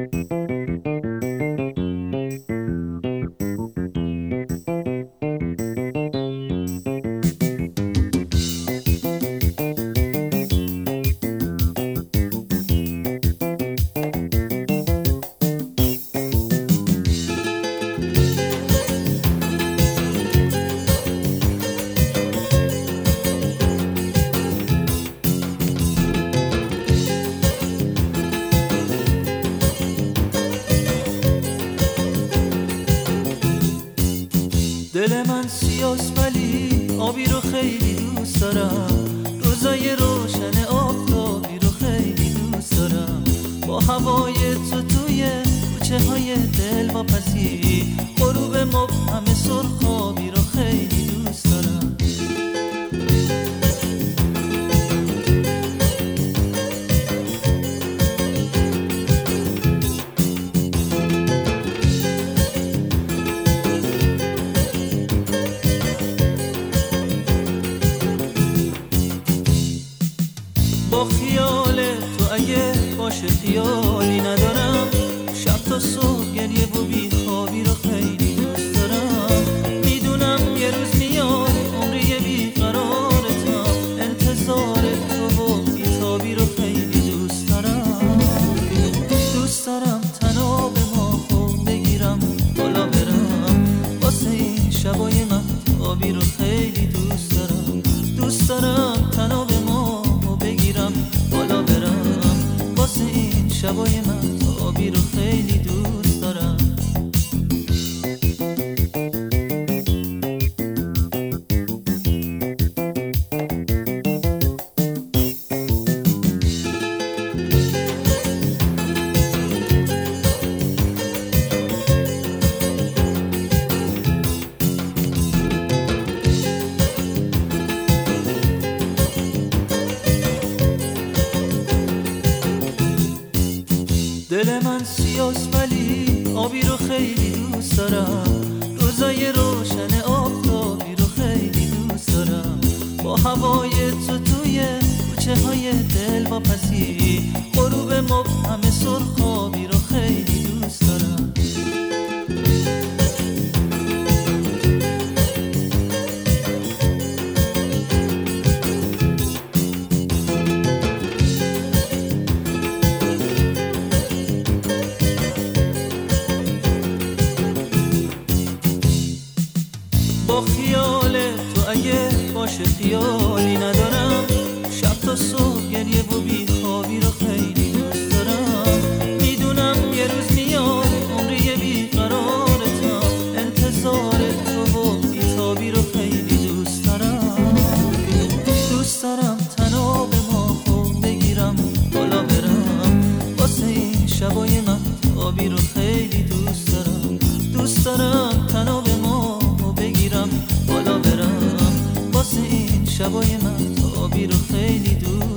دل من سیاست ولی آبی رو خیلی دوست دارم، روزای روشن آفتابی رو خیلی دوست دارم، با هوای تو توی کوچه های دل واپسی، غروب مبهم سرخابی رو خیلی دوست دارم. با خیال تو اگه باشه خیالی ندارم، شب تا صبح گریه و بیخوابی رو خیلی دوست دارم. میدونم یه روز میاد عمری بیقرارتم، انتظار تو و بیتابی رو خیلی دوست دارم. دوست دارم تناب ماهو بگیرم بالا برم، واسه این شبای مهتابی رو خیلی دوست دارم. دوست دارم تناب ماهو بگیرم بالا برم، واسه این شبای مهتابی رو خیلی دوست دارم. دل من سیاست ولی آبی رو خیلی دوست دارم، روزای روشن آفتابی رو خیلی دوست دارم، با هوای تو توی کوچه های دل واپسی، غروب مبهم سرخابی رو خیلی دوست دارم. با خیال تو اگه باشه خیالی ندارم، شب تا صبح گریه و بیخوابی رو خیلی دوست دارم. میدونم یه روز میاد عمری بیقرارتم، انتظار تو و بیتابی رو خیلی دوست دارم. دوست دارم تناب ماهو بگیرم بالا برم، واسه این شبای مهتابی رو خیلی دوست دارم. دوست دارم تناب ماهو بگیرم بالا برم، واسه این شبای مهتابی رو خیلی دوست